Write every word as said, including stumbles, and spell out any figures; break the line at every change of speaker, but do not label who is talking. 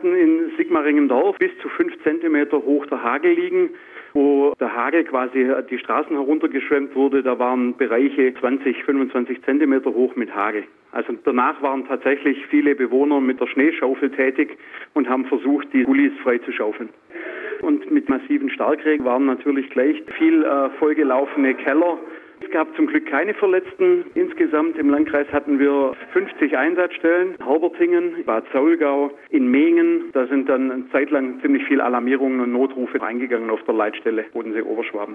hatten in Sigmaringendorf bis zu fünf Zentimeter hoch der Hagel liegen, wo der Hagel quasi die Straßen heruntergeschwemmt wurde. Da waren Bereiche zwanzig, fünfundzwanzig Zentimeter hoch mit Hagel. Also danach waren tatsächlich viele Bewohner mit der Schneeschaufel tätig und haben versucht, die Gullis freizuschaufeln. Und mit massiven Starkregen waren natürlich gleich viel äh, vollgelaufene Keller. Es gab zum Glück keine Verletzten. Insgesamt im Landkreis hatten wir fünfzig Einsatzstellen. Haubertingen, Bad Saulgau, in Mehen. Da sind dann eine Zeit lang ziemlich viele Alarmierungen und Notrufe eingegangen auf der Leitstelle Bodensee-Oberschwaben.